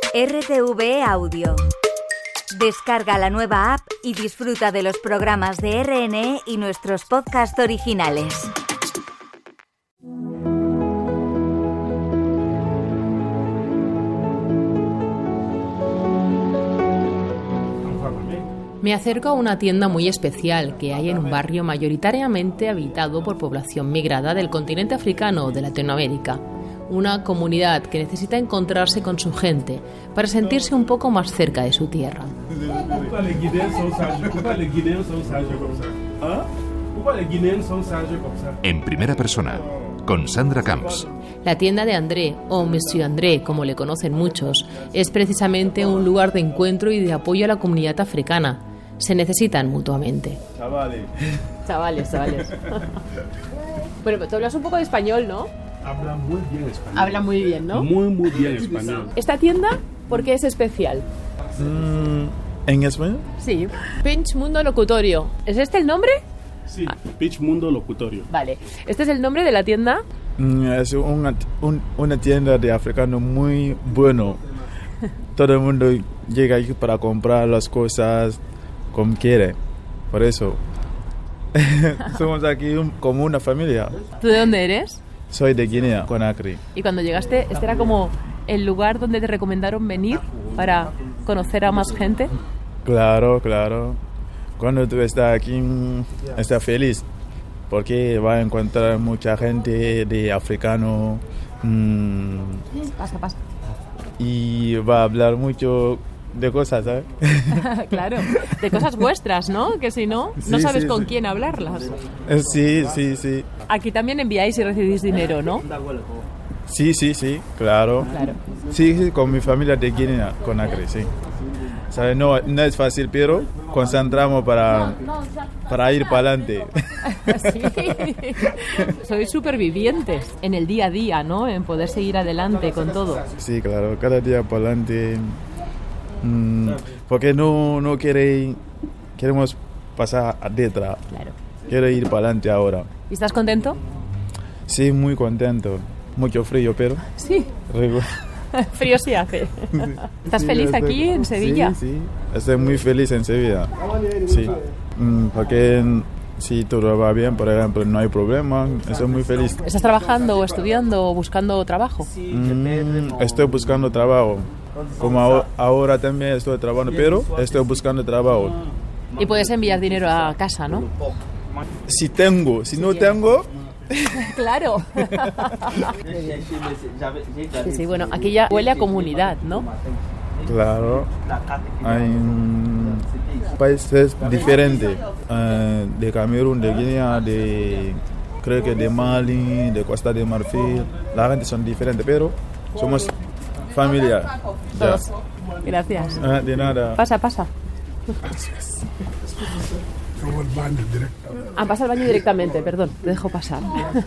RTV Audio. Descarga la nueva app y disfruta de los programas de RNE y nuestros podcasts originales. Me acerco a una tienda muy especial que hay en un barrio mayoritariamente habitado por población migrada del continente africano o de Latinoamérica. Una comunidad que necesita encontrarse con su gente para sentirse un poco más cerca de su tierra. En primera persona, con Sandra Camps. La tienda de André, o Monsieur André, como le conocen muchos, es precisamente un lugar de encuentro y de apoyo a la comunidad africana. Se necesitan mutuamente. Chavales. Bueno, tú hablas un poco de español, ¿no? Habla muy bien español. Habla muy bien, ¿no? Muy bien español. ¿Esta tienda por qué es especial? ¿En español? Sí. Pinch Mundo Locutorio. ¿Es este el nombre? Sí, Pinch Mundo Locutorio. Vale. ¿Este es el nombre de la tienda? Es una tienda de africano muy bueno. Todo el mundo llega aquí para comprar las cosas como quiere. Por eso somos aquí como una familia. ¿Tú de dónde eres? Soy de Guinea, Conakry. Y cuando llegaste, ¿este era como el lugar donde te recomendaron venir para conocer a más gente? Claro. Cuando tú estás aquí, estás feliz. Porque va a encontrar mucha gente de africano. Pasa. Y va a hablar mucho de cosas, ¿sabes? Claro, de cosas vuestras, ¿no? Que si no, no sabes con quién hablarlas. Sí. Aquí también enviáis y recibís dinero, ¿no? Sí, claro. Sí, con mi familia de Guinea, Conakry, sí. ¿Sabes? No es fácil, pero concentramos para ir para adelante. Sí. Sois supervivientes en el día a día, ¿no? En poder seguir adelante con todo. Sí, claro, cada día para adelante. Porque no queremos pasar detrás. Claro. Quiero ir para adelante ahora. ¿Y estás contento? Sí, muy contento. Mucho frío, pero... Sí. Frío sí hace. ¿Estás feliz aquí en Sevilla? Sí. Estoy muy feliz en Sevilla. Sí. Porque si todo va bien, por ejemplo, no hay problema. Estoy muy feliz. ¿Estás trabajando o estudiando o buscando trabajo? Estoy buscando trabajo. Como ahora también estoy trabajando, pero estoy buscando trabajo. Y puedes enviar dinero a casa, ¿no? Si tengo, si no tengo... Claro. Sí, bueno, aquí ya huele a comunidad, ¿no? Claro. Hay países diferentes, de Camerún, de Guinea, creo que de Mali, de Costa de Marfil. La gente son diferentes, pero somos familia. Todos. Gracias. De nada. Pasa. Gracias. Pasa al baño directamente, perdón, te dejo pasar.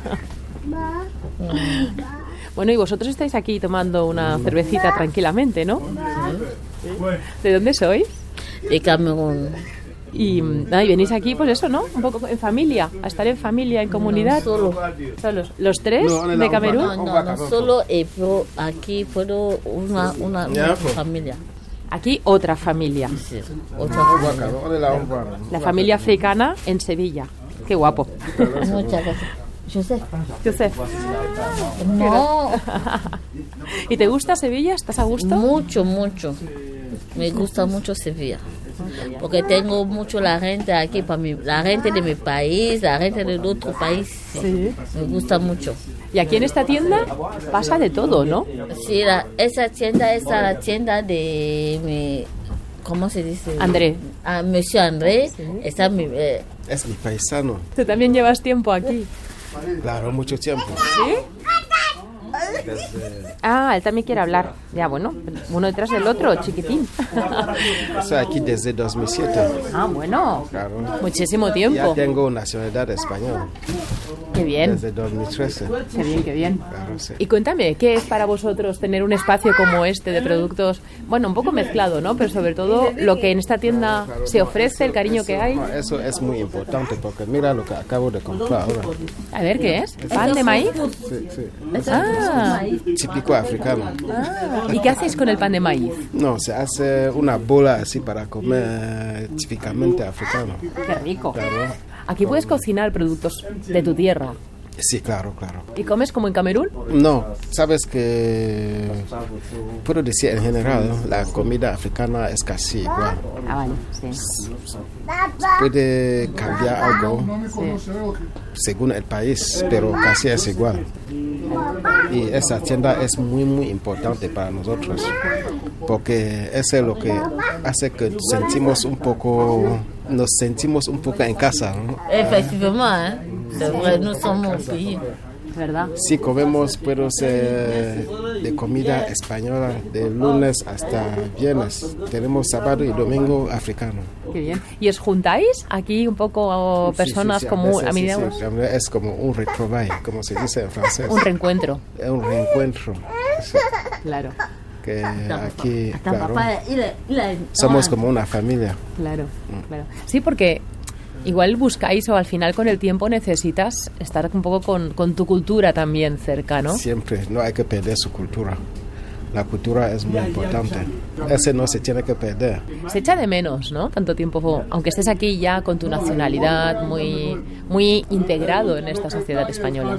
Bueno, y vosotros estáis aquí tomando una cervecita tranquilamente, ¿no? ¿De dónde sois? De Camerún. Y venís aquí, pues eso, ¿no? Un poco en familia, a estar en familia, en comunidad. ¿Solos? ¿Los tres de Camerún? No, solo pero aquí puedo una familia. Aquí otra familia. Sí, otra familia. La familia africana en Sevilla. Qué guapo. Muchas gracias. Joseph. No. ¿Y te gusta Sevilla? ¿Estás a gusto? Mucho. Me gusta mucho Sevilla. Porque tengo mucho la gente aquí, la gente de mi país, la gente de otro país. Sí. Me gusta mucho. Y aquí en esta tienda pasa de todo, ¿no? Sí, esa tienda es la tienda de mi... ¿Cómo se dice? André. Monsieur André. Sí. Es mi paisano. ¿Tú también llevas tiempo aquí? Claro, mucho tiempo. ¿Sí? Él también quiere hablar. Ya, bueno, uno detrás del otro, chiquitín. Estoy aquí desde 2007. Bueno. Claro. Muchísimo tiempo. Ya tengo nacionalidad española. Qué bien. Desde 2013. Qué bien. Claro, sí. Y cuéntame, ¿qué es para vosotros tener un espacio como este de productos, bueno, un poco mezclado, ¿no? Pero sobre todo lo que en esta tienda se ofrece, el cariño que hay. Eso es muy importante porque mira lo que acabo de comprar ahora. A ver, ¿qué es? ¿Pan de maíz? Sí. típico africano. ¿Y qué hacéis con el pan de maíz? No, se hace una bola así para comer típicamente africano. Qué rico. Claro. Aquí puedes cocinar productos de tu tierra. Sí, claro. ¿Y comes como en Camerún? No, sabes que puedo decir en general, la comida africana es casi igual. Ah, vale, sí. Puede cambiar algo según el país, pero casi es igual. Y esa tienda es muy, muy importante para nosotros, porque eso es lo que hace que nos sentimos un poco en casa, ¿no? Efectivamente, c'est vrai, nous sommes au pays. ¿Verdad? Sí, comemos, puede ser de comida española de lunes hasta viernes. Tenemos sábado y domingo africano. Qué bien. ¿Y os juntáis aquí un poco personas Sí, como a veces, amigos? sí, es como un retrouvaille, como se dice en francés. Un reencuentro. Es un reencuentro. Sí, Claro, que aquí, Hasta claro, papá, somos como una familia. claro. Sí, porque igual buscáis o al final con el tiempo necesitas estar un poco con tu cultura también cerca, ¿no? Siempre, no hay que perder su cultura. La cultura es muy importante. Ese no se tiene que perder. Se echa de menos, ¿no? Tanto tiempo, aunque estés aquí ya con tu nacionalidad muy integrado en esta sociedad española.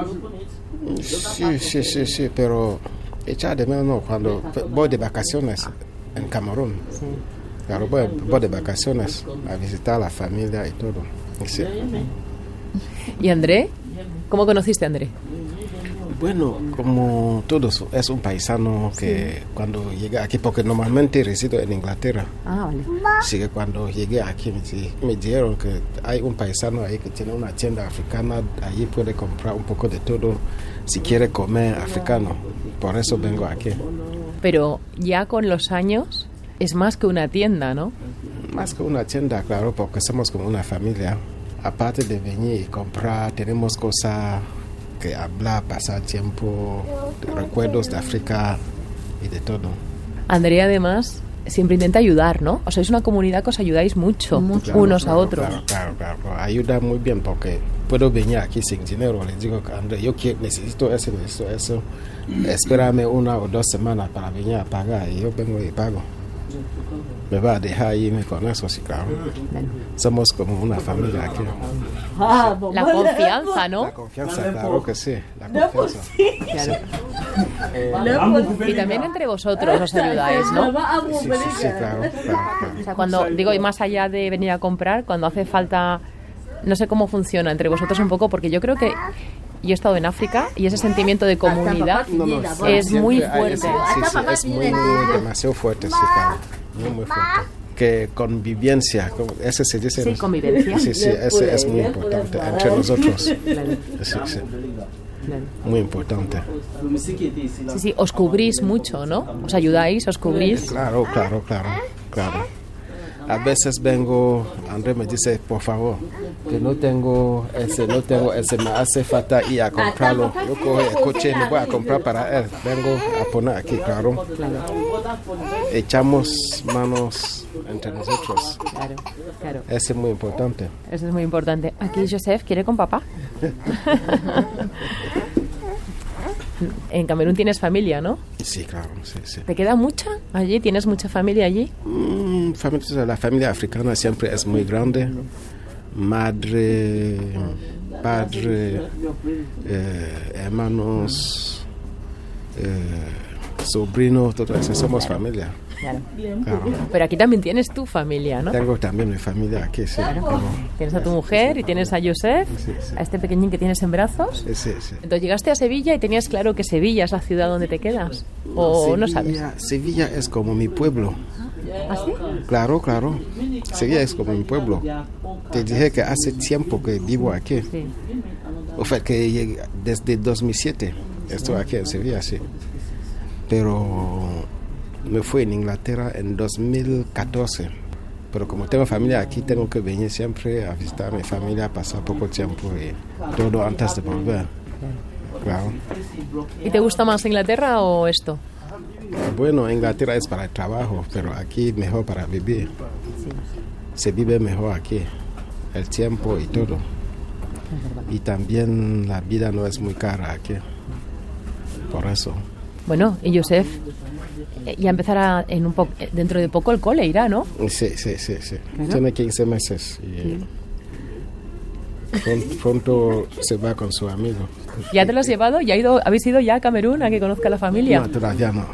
Sí, pero echar de menos no, cuando voy de vacaciones en Camerún. Sí. Claro, voy de vacaciones a visitar a la familia y todo. Sí. ¿Y André? ¿Cómo conociste a André? Bueno, como todos, es un paisano que cuando llegué aquí, porque normalmente resido en Inglaterra, Ah, vale. así que cuando llegué aquí me dijeron que hay un paisano ahí que tiene una tienda africana, allí puede comprar un poco de todo si quiere comer africano, por eso vengo aquí. Pero ya con los años es más que una tienda, ¿no? Más que una tienda, claro, porque somos como una familia. Aparte de venir y comprar, tenemos cosas que hablar, pasar tiempo, recuerdos de África y de todo. André además siempre intenta ayudar, ¿no? O sea, es una comunidad que os ayudáis mucho, Claro, unos claro, a otros. Claro. Ayuda muy bien porque puedo venir aquí sin dinero. Les digo, André, yo necesito eso. Espérame 1 o 2 semanas para venir a pagar y yo vengo y pago. Me va a dejar irme con eso, sí, claro. Somos como una familia aquí. La confianza, ¿no? La confianza, claro que sí. La confianza. Claro. Y también entre vosotros os ayudáis, ¿no? Sí, claro. O sea, cuando digo, y más allá de venir a comprar, cuando hace falta, no sé cómo funciona entre vosotros un poco, porque yo creo que yo he estado en África y ese sentimiento de comunidad es muy fuerte. Sí, es demasiado fuerte, sí, claro. Muy fuerte. Que convivencia, ese se dice. Sí, convivencia. Sí, ese es muy importante entre nosotros. Claro. Sí. Claro. Muy importante. Sí, os cubrís mucho, ¿no? Os ayudáis, os cubrís. Claro. A veces vengo, André me dice, por favor, que no tengo ese, me hace falta ir a comprarlo. Yo cojo el coche y me voy a comprar para él. Vengo a poner aquí, claro. Echamos manos entre nosotros. Claro. Eso es muy importante. Eso es muy importante. Aquí Joseph quiere con papá. En Camerún tienes familia, ¿no? Sí, claro, sí. ¿Te queda mucha allí? ¿Tienes mucha familia allí? La familia africana siempre es muy grande. Madre, padre, hermanos, sobrinos, todo eso. Somos familia. Claro. Claro. Pero aquí también tienes tu familia, ¿no? Tengo también mi familia aquí, sí. Tienes a tu mujer y tienes a Joseph, Sí. a este pequeñín que tienes en brazos. Sí. Entonces llegaste a Sevilla y tenías claro que Sevilla es la ciudad donde te quedas. ¿O no sabes? Sevilla es como mi pueblo. ¿Ah, sí? Claro. Sevilla es como mi pueblo. Te dije que hace tiempo que vivo aquí. Sí. O sea, que llegué desde 2007 estoy aquí en Sevilla, sí. Pero me fui en Inglaterra en 2014. Pero como tengo familia aquí, tengo que venir siempre a visitar a mi familia, pasar poco tiempo y todo antes de volver. Claro. ¿Y te gusta más Inglaterra o esto? Bueno, Inglaterra es para el trabajo, pero aquí mejor para vivir. Se vive mejor aquí, el tiempo y todo. Y también la vida no es muy cara aquí. por eso. Bueno, y Joseph ya empezará dentro de poco el cole, irá, ¿no? Sí. Claro. Tiene 15 meses. Y pronto se va con su amigo. ¿Ya te lo has llevado? ¿Habéis ido ya a Camerún a que conozca a la familia? No, todavía no.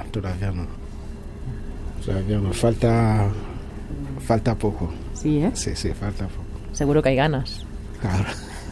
Falta poco. Sí, ¿eh? Sí, falta poco. Seguro que hay ganas. Claro.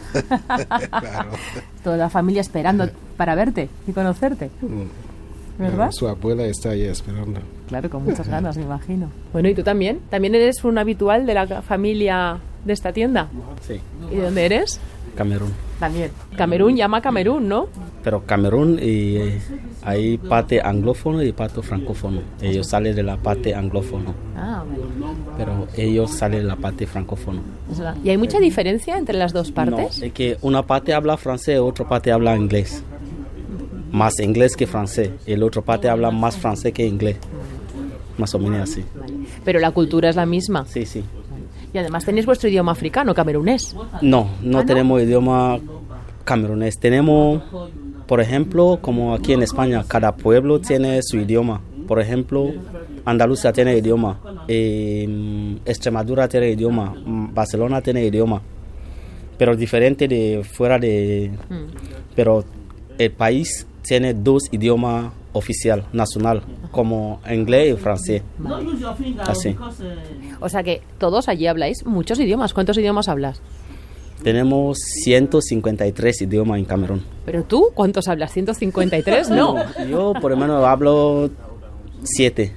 Claro. Toda la familia esperando para verte y conocerte. ¿Verdad? Su abuela está ahí esperando. Claro, con muchas ganas, me imagino. Bueno, ¿y tú también? ¿También eres un habitual de la familia de esta tienda? Sí. ¿Y de dónde eres? Camerún. También. Camerún llama Camerún, ¿no? Pero Camerún y hay parte anglófono y parte francófono. Ellos salen de la parte anglófono. Ah, vale. Pero ellos salen de la parte francófono. ¿Y hay mucha diferencia entre las dos partes? No, es que una parte habla francés y otra parte habla inglés. Más inglés que francés. Y la otra parte habla más francés que inglés. Más o menos así. Vale. Pero la cultura es la misma. Sí. Y además tenéis vuestro idioma africano, camerunés. No tenemos idioma camerunés. Tenemos, por ejemplo, como aquí en España, cada pueblo tiene su idioma. Por ejemplo, Andalucía tiene idioma, Extremadura tiene idioma, Barcelona tiene idioma, pero diferente de fuera de... Pero el país tiene 2 idiomas oficial, nacional, como inglés y francés. Así. O sea que todos allí habláis muchos idiomas. ¿Cuántos idiomas hablas? Tenemos 153 idiomas en Camerún. ¿Pero tú cuántos hablas? ¿153? No. Yo por lo menos hablo 7.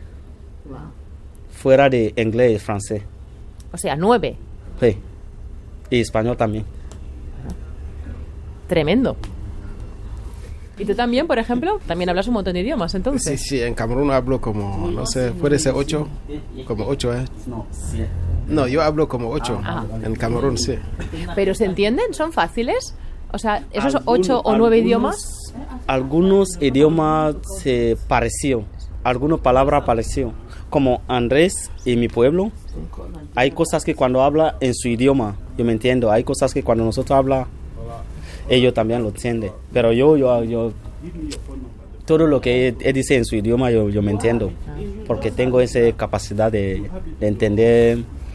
Fuera de inglés y francés. O sea, 9. Sí. Y español también. Tremendo. ¿Y tú también, por ejemplo? También hablas un montón de idiomas, entonces. Sí, en Camerún hablo como, no sé, puede ser 8, como 8, ¿eh? No, 7. No, yo hablo como 8, en Camerún, sí. ¿Pero se entienden? ¿Son fáciles? O sea, esos 8 o 9 idiomas... Algunos idiomas se parecieron, algunas palabras parecieron. Como Andrés y mi pueblo, hay cosas que cuando habla en su idioma, yo me entiendo. Hay cosas que cuando nosotros habla, ellos también lo entienden. Pero yo todo lo que él dice en su idioma, yo me entiendo. Porque tengo esa capacidad de entender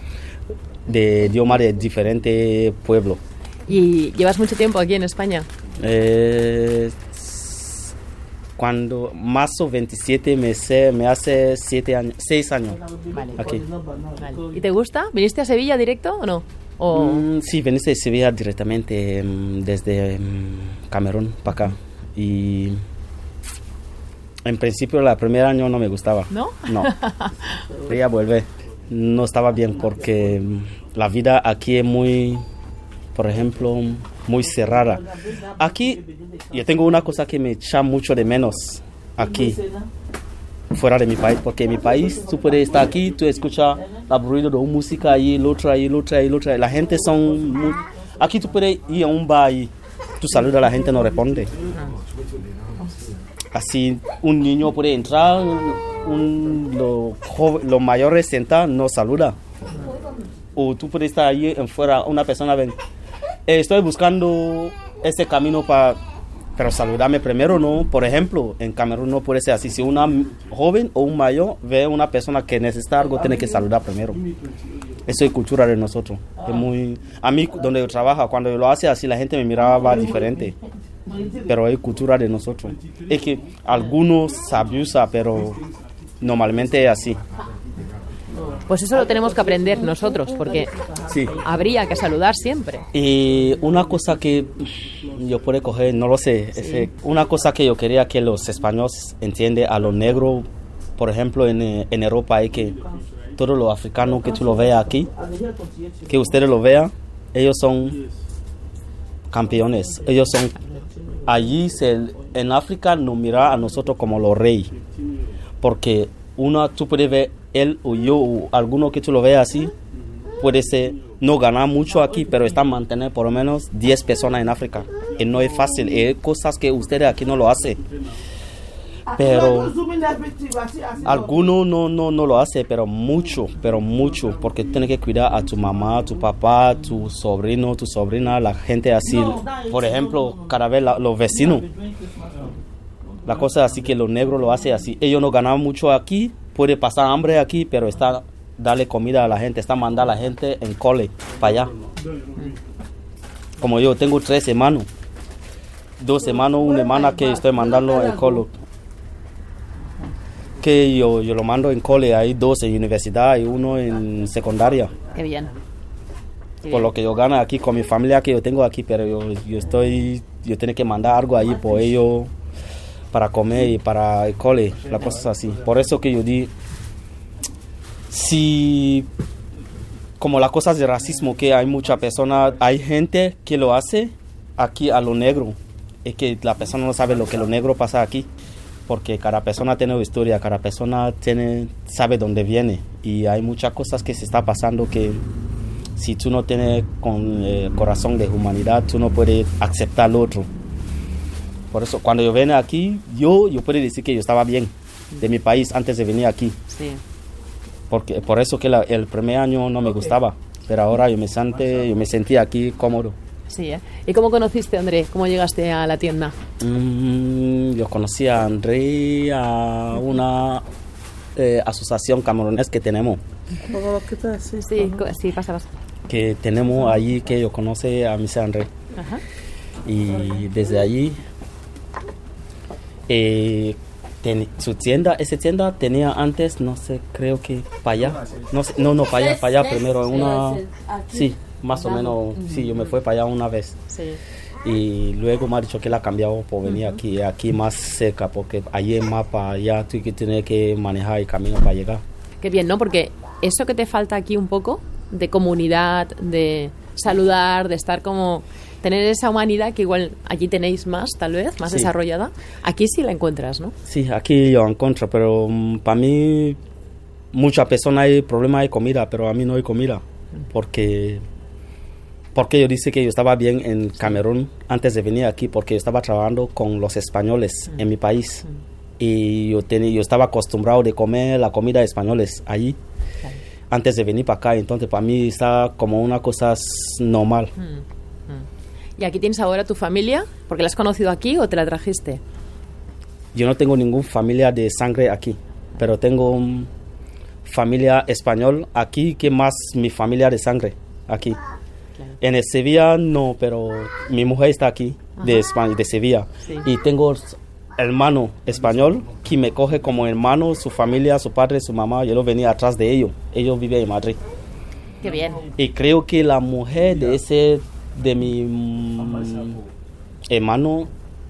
de idiomas de diferentes pueblos. ¿Y llevas mucho tiempo aquí en España? Cuando marzo 27 me hace 6 años. Vale. Aquí. Vale. ¿Y te gusta? ¿Viniste a Sevilla directo o no? Sí, viniste de Sevilla directamente desde Camerún para acá. Y en principio el primer año no me gustaba. ¿No? No. Quería volver. No estaba bien porque la vida aquí es muy, por ejemplo, muy cerrada. Aquí yo tengo una cosa que me echa mucho de menos aquí, fuera de mi país, porque en mi país tú puedes estar aquí, tú escuchas el ruido de una música ahí, la otra. La gente son muy... Aquí tú puedes ir a un bar y tú saludas, la gente no responde. Así un niño puede entrar, los mayores sentados no saluda. O tú puedes estar ahí afuera, una persona ven, estoy buscando ese camino pero saludame primero, ¿no? Por ejemplo, en Camerún no puede ser así. Si una joven o un mayor ve a una persona que necesita algo, tiene que saludar primero. Eso es cultura de nosotros. Es muy... A mí, donde yo trabajo, cuando yo lo hacía así, la gente me miraba diferente. Pero es cultura de nosotros. Es que algunos se abusan, pero normalmente es así. Pues eso lo tenemos que aprender nosotros, porque sí, habría que saludar siempre. Y una cosa que yo puedo coger, no lo sé, una cosa que yo quería que los españoles entiendan a los negros, por ejemplo, en Europa, es que todos los africanos que tú lo veas aquí, que ustedes lo vean, ellos son campeones, ellos son... Allí en África nos mira a nosotros como los reyes, porque tú puedes ver él o yo o alguno que tú lo veas así, puede ser no ganar mucho aquí, pero está mantener por lo menos 10 personas en África, y no es fácil, hay cosas que ustedes aquí no lo hacen, pero algunos no lo hacen, pero mucho, porque tú tienes que cuidar a tu mamá, tu papá, tu sobrino, tu sobrina, la gente así. Por ejemplo, cada vez los vecinos, La cosa es así que los negros lo hacen así. Ellos no ganan mucho aquí, puede pasar hambre aquí, pero está darle comida a la gente, está mandando a la gente en cole para allá. Como yo tengo 3 hermanos, 2 hermanos, una hermana que estoy mandando en cole. Que yo lo mando en cole, hay 2 en universidad y 1 en secundaria. Qué bien. Por lo que yo gano aquí con mi familia que yo tengo aquí, pero yo tengo que mandar algo ahí por ellos para comer y para el cole, la cosa es así. Por eso que yo di, si como las cosas de racismo que hay muchas personas, hay gente que lo hace aquí a lo negro, es que la persona no sabe lo que lo negro pasa aquí, porque cada persona tiene una historia, cada persona sabe dónde viene y hay muchas cosas que se está pasando que si tú no tienes con el corazón de humanidad, tú no puedes aceptar al otro. Por eso, cuando yo vengo aquí, yo puedo decir que yo estaba bien de mi país antes de venir aquí. Sí. Porque, por eso que el primer año no me gustaba, pero ahora yo me sentí aquí cómodo. Sí, ¿eh? ¿Y cómo conociste a André? ¿Cómo llegaste a la tienda? Yo conocí a André a una asociación camerunés que tenemos. Sí, pasa. Que tenemos allí que yo conocí a Mr. André. Ajá. Y desde allí su tienda, esa tienda tenía antes, no sé, creo que para allá. No, para allá primero. Sí, más o menos, sí, yo me fui para allá una vez. Sí. Y luego me ha dicho que la ha cambiado por venir aquí más cerca, porque allí más para allá tú que tienes que manejar el camino para llegar. Qué bien, ¿no? Porque eso que te falta aquí un poco, de comunidad, de saludar, de estar como... tener esa humanidad que igual allí tenéis más, tal vez, más desarrollada, aquí sí la encuentras, ¿no? Sí, aquí yo encuentro, pero para mí muchas personas hay problema de comida, pero a mí no hay comida, porque yo dije que yo estaba bien en Camerún antes de venir aquí, porque yo estaba trabajando con los españoles en mi país y yo estaba acostumbrado de comer la comida de españoles allí antes de venir para acá, entonces para mí está como una cosa normal. ¿Y aquí tienes ahora tu familia? ¿Porque la has conocido aquí o te la trajiste? Yo no tengo ninguna familia de sangre aquí, pero tengo familia español aquí, que más mi familia de sangre aquí. Claro. En el Sevilla no, pero mi mujer está aquí, de España, de Sevilla. Sí. Y tengo hermano español que me coge como hermano, su familia, su padre, su mamá. Yo lo venía atrás de ellos. Ellos viven en Madrid. Qué bien. Y creo que la mujer de mi hermano,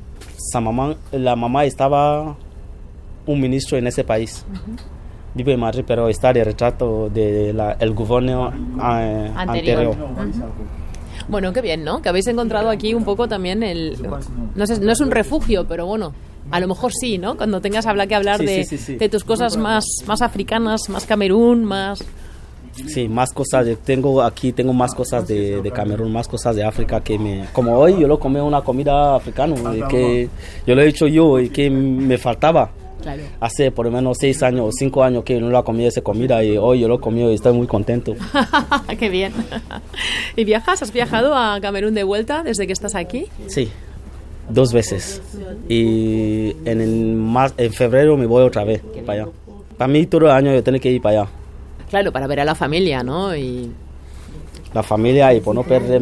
la mamá estaba un ministro en ese país. Vive en Madrid, pero está de retrato del gobierno anterior. Bueno, qué bien, ¿no? Que habéis encontrado aquí un poco también no es un refugio, pero bueno, a lo mejor sí, ¿no? Cuando tengas que hablar de tus cosas más africanas, más Camerún, más... Sí, más cosas. Tengo más cosas de Camerún, más cosas de África como hoy yo lo comí una comida africana, que yo lo he hecho yo y que me faltaba. Claro. Hace por lo menos 6 años o 5 años que no la comí esa comida y hoy yo lo comí y estoy muy contento. Qué bien. ¿Y viajas? ¿Has viajado a Camerún de vuelta desde que estás aquí? Sí, 2 veces. Y en febrero me voy otra vez para allá. Para mí todo el año yo tengo que ir para allá. Claro, para ver a la familia, ¿no? Y... la familia y por no perder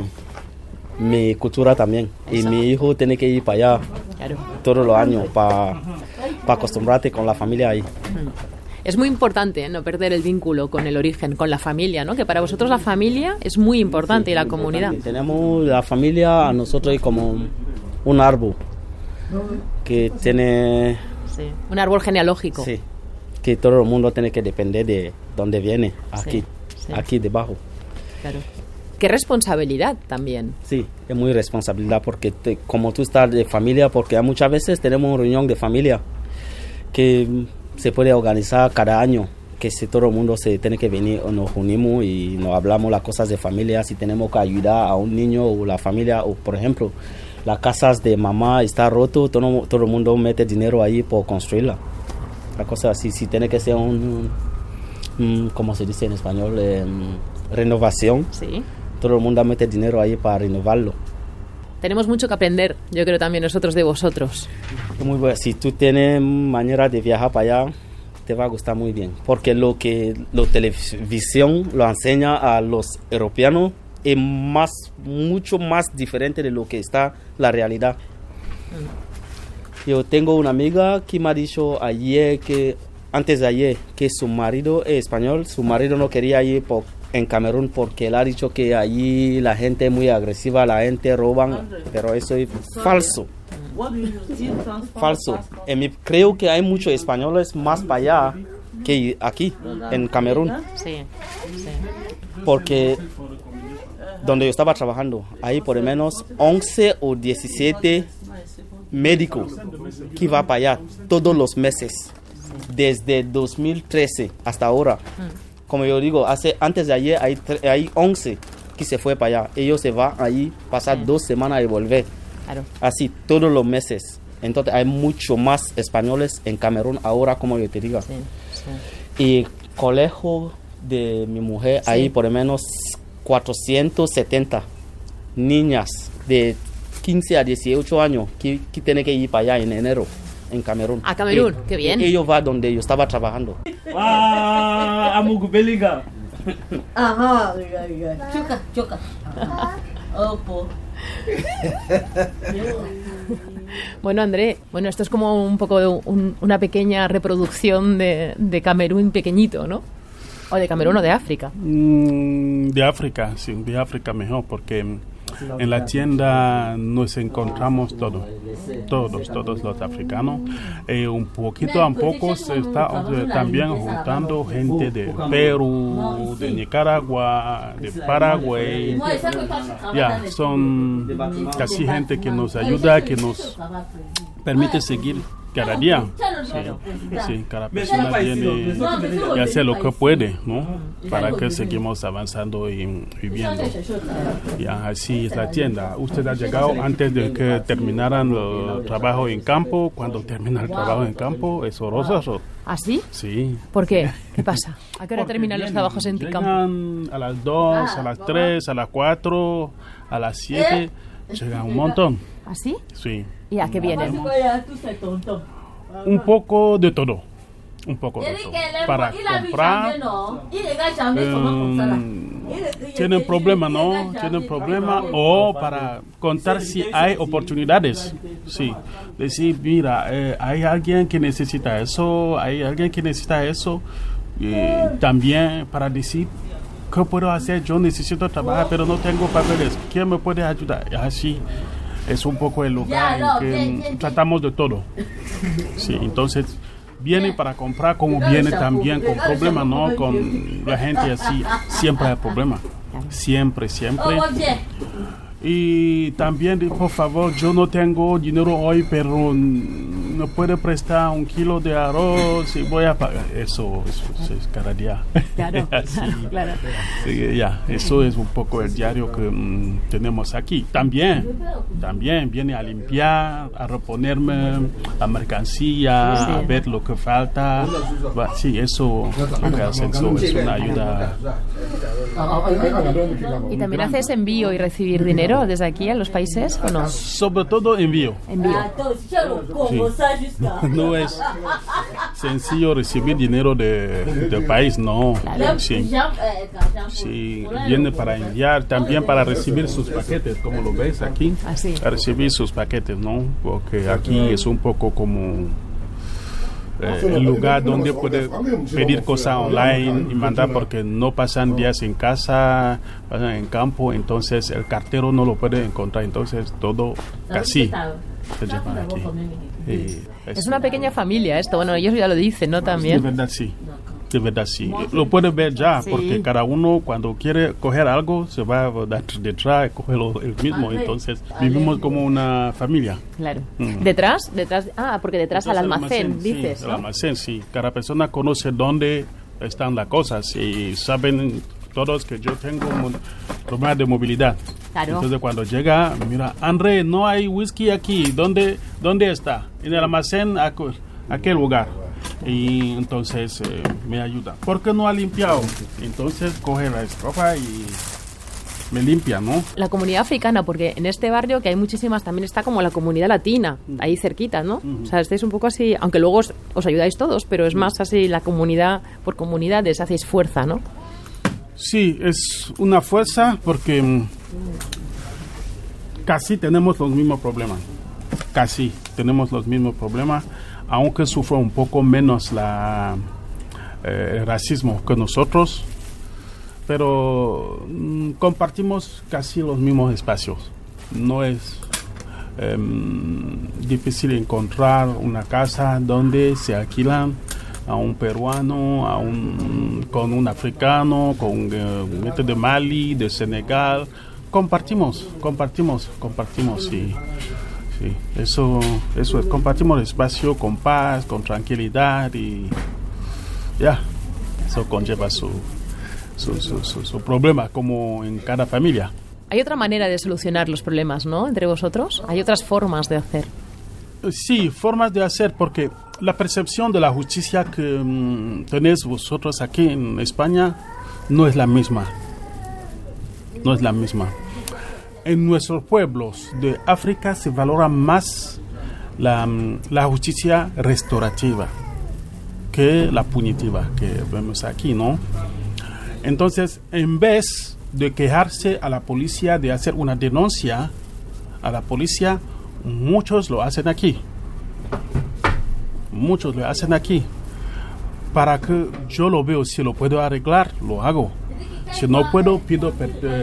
mi cultura también. Y mi hijo tiene que ir para allá todos los años para acostumbrarte con la familia ahí. Es muy importante no perder el vínculo con el origen, con la familia, ¿no? Que para vosotros la familia es muy importante y la comunidad. Tenemos la familia a nosotros como un árbol que tiene... Sí, un árbol genealógico. Sí, que todo el mundo tiene que depender de dónde viene, aquí, aquí debajo. Claro. Qué responsabilidad también. Sí, es muy responsabilidad porque como tú estás de familia, porque muchas veces tenemos una reunión de familia que se puede organizar cada año, que si todo el mundo se tiene que venir, nos unimos y nos hablamos las cosas de familia, si tenemos que ayudar a un niño o la familia, o por ejemplo, las casas de mamá está roto, todo el mundo mete dinero ahí por construirla. La cosa así, si tiene que ser ¿cómo se dice en español? Renovación. Sí. Todo el mundo mete dinero ahí para renovarlo. Tenemos mucho que aprender, yo creo también nosotros de vosotros. Muy bueno. Si tú tienes manera de viajar para allá, te va a gustar muy bien. Porque lo que la televisión lo enseña a los europeos es mucho más diferente de lo que está la realidad. Yo tengo una amiga que me ha dicho antes de ayer, que su marido es español, su marido no quería ir en Camerún porque él ha dicho que allí la gente es muy agresiva, la gente roban, pero eso es falso. Falso. Creo que hay muchos españoles más para allá que aquí, en Camerún. Sí. Porque donde yo estaba trabajando, hay por lo menos 11 o 17 médicos que van para allá todos los meses, desde 2013 hasta ahora. Como yo digo, antes de ayer hay 11 que se fue para allá. Ellos se van ahí, pasar 2 semanas y volver. Claro. Así todos los meses. Entonces hay mucho más españoles en Camerún ahora, como yo te digo. Y colegio de mi mujer, hay por lo menos 470 niñas de 15 a 18 años que tienen que ir para allá en enero, en Camerún. A Camerún, qué bien. Ellos van donde yo estaba trabajando. Choca. Bueno, André, esto es como un poco de una pequeña reproducción de Camerún pequeñito, ¿no? O de Camerún o de África. De África, sí, de África mejor, porque en la tienda nos encontramos todos los africanos. Un poquito a poco se está también juntando gente de Perú, de Nicaragua, de Paraguay. Ya, son casi gente que nos ayuda, que nos permite seguir cada día. Sí, cada persona viene y hace lo que puede, ¿no? Para que seguimos avanzando y viviendo. Ya, así es la tienda. Usted ha llegado antes de que terminaran el trabajo en campo. Cuando termina el trabajo en campo es horroroso. ¿Ah, sí? Sí. ¿Por qué? ¿Qué pasa? ¿A qué hora terminan los trabajos en tu campo? A las 2, a las 3, a las 4, a las 7. Llegan un montón. ¿Ah, sí? Sí. ¿Y a qué vienen? Un poco de todo. Para comprar. Tienen problemas, ¿no? Tienen problemas. O para contar si hay oportunidades. Sí. Decir, mira, hay alguien que necesita eso. Hay alguien que necesita eso. También para decir, ¿qué puedo hacer? Yo necesito trabajar, pero no tengo papeles. ¿Quién me puede ayudar? Así. Es un poco el lugar en que tratamos de todo. Sí, entonces viene para comprar como viene también con problemas, ¿no? Con la gente así, siempre hay problemas. Siempre. Y también, por favor, yo no tengo dinero hoy, pero me puede prestar 1 kilo de arroz y voy a pagar. Eso es cada día. Claro, claro. Sí, ya, eso es un poco el diario que tenemos aquí. También viene a limpiar, a reponerme la mercancía, a ver lo que falta. Sí, eso lo que hacen, eso es una ayuda. ¿Y también haces envío y recibir dinero desde aquí a los países o no? Sobre todo envío. Sí. No es sencillo recibir dinero del país, no. Claro. Sí, viene para enviar, también para recibir sus paquetes, como lo ves aquí. Así. A recibir sus paquetes, ¿no? Porque aquí es un poco como el lugar donde puede pedir cosas online y mandar, porque no pasan días en casa, pasan en campo, entonces el cartero no lo puede encontrar, entonces todo casi se llevan aquí. Es una pequeña familia esto, bueno, ellos ya lo dicen, ¿no? También. De verdad sí. Lo puedes ver ya, porque cada uno cuando quiere coger algo se va detrás y coge el mismo. Entonces vivimos como una familia. Claro. Detrás, porque detrás al almacén, dices. Sí, ¿no? Al almacén, sí. Cada persona conoce dónde están las cosas y saben todos que yo tengo un problema de movilidad. Claro. Entonces cuando llega, mira, André, no hay whisky aquí. ¿Dónde está? En el almacén, aquel lugar. Y entonces me ayuda. ¿Por qué no ha limpiado? Entonces coge la escoba y me limpia, ¿no? La comunidad africana, porque en este barrio que hay muchísimas, también está como la comunidad latina, ahí cerquita, ¿no? O sea, estáis un poco así, aunque luego os ayudáis todos, pero es más así la comunidad, por comunidades, hacéis fuerza, ¿no? Sí, es una fuerza porque casi tenemos los mismos problemas. Casi tenemos los mismos problemas, aunque sufre un poco menos el racismo que nosotros, pero compartimos casi los mismos espacios. No es difícil encontrar una casa donde se alquilan a un peruano, con un africano, con gente de Mali, de Senegal. Compartimos, sí. Sí, eso es, compartimos el espacio con paz, con tranquilidad y ya, eso conlleva su problema como en cada familia. Hay otra manera de solucionar los problemas, ¿no? Entre vosotros, hay otras formas de hacer. Sí, formas de hacer, porque la percepción de la justicia que tenéis vosotros aquí en España no es la misma. No es la misma. En nuestros pueblos de África se valora más la justicia restaurativa que la punitiva que vemos aquí, ¿no? Entonces, en vez de quejarse a la policía, de hacer una denuncia a la policía, muchos lo hacen aquí. Muchos lo hacen aquí. Para que yo lo veo, si lo puedo arreglar, lo hago. Si no puedo, pido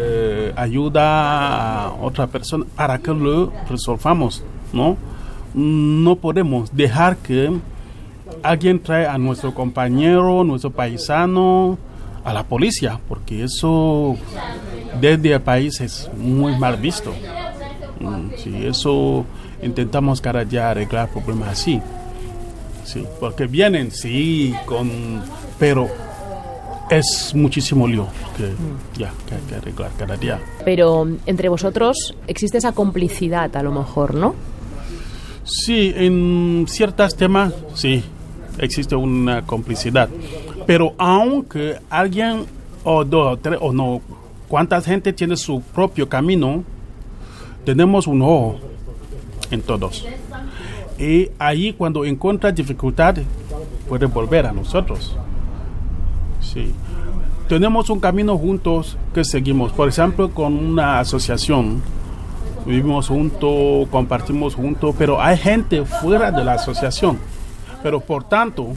ayuda a otra persona para que lo resolvamos, ¿no? No podemos dejar que alguien trae a nuestro compañero, nuestro paisano, a la policía, porque eso desde el país es muy mal visto. Sí, eso intentamos cada día arreglar problemas así. Sí, porque vienen, sí, pero es muchísimo lío que hay que arreglar cada día. Pero entre vosotros existe esa complicidad a lo mejor, ¿no? Sí, en ciertos temas sí, existe una complicidad. Pero aunque alguien o dos o tres o no, cuánta gente tiene su propio camino, tenemos un ojo en todos. Y ahí cuando encuentra dificultad puede volver a nosotros. Sí. Tenemos un camino juntos que seguimos, por ejemplo, con una asociación. Vivimos juntos, compartimos juntos, pero hay gente fuera de la asociación. Pero por tanto,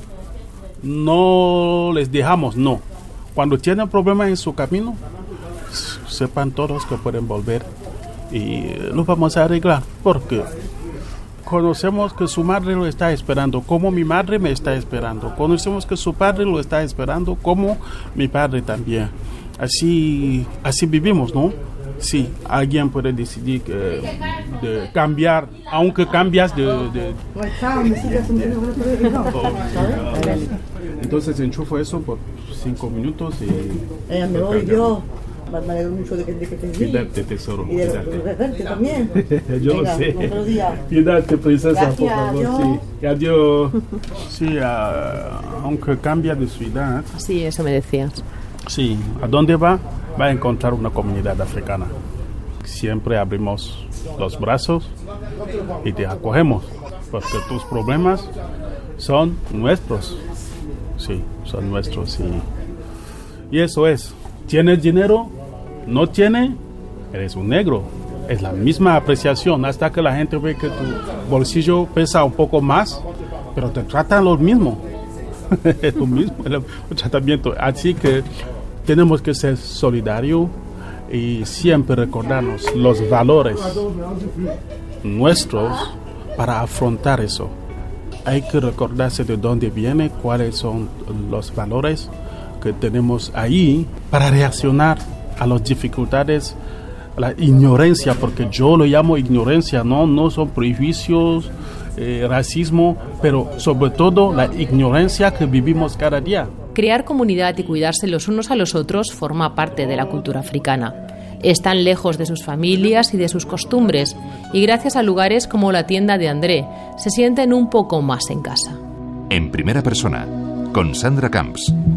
no les dejamos, no. Cuando tienen problemas en su camino, sepan todos que pueden volver y lo vamos a arreglar, porque conocemos que su madre lo está esperando, como mi madre me está esperando. Conocemos que su padre lo está esperando, como mi padre también. Así vivimos, ¿no? Sí, alguien puede decidir de cambiar, aunque cambias de... Entonces enchufo eso por 5 minutos y... me voy yo. Me alegro mucho de que te vi. Cuídate, tesoro. Y de verte también. Yo venga, lo sé. Otro día. Cuídate, princesa, Gracias, por favor. adiós. Sí. Adiós. Sí, aunque cambia de ciudad. Sí, eso me decías. Sí, ¿a dónde va? Va a encontrar una comunidad africana. Siempre abrimos los brazos y te acogemos, porque tus problemas son nuestros. Sí, son nuestros. Y eso es. ¿Tienes dinero? ¿No tiene? Eres un negro. Es la misma apreciación hasta que la gente ve que tu bolsillo pesa un poco más, pero te tratan lo mismo. Es lo mismo el tratamiento. Así que tenemos que ser solidarios y siempre recordarnos los valores nuestros para afrontar eso. Hay que recordarse de dónde viene, cuáles son los valores que tenemos ahí para reaccionar a las dificultades, a la ignorancia, porque yo lo llamo ignorancia, no son prejuicios, racismo, pero sobre todo la ignorancia que vivimos cada día. Crear comunidad y cuidarse los unos a los otros forma parte de la cultura africana. Están lejos de sus familias y de sus costumbres, y gracias a lugares como la tienda de André, se sienten un poco más en casa. En primera persona, con Sandra Camps.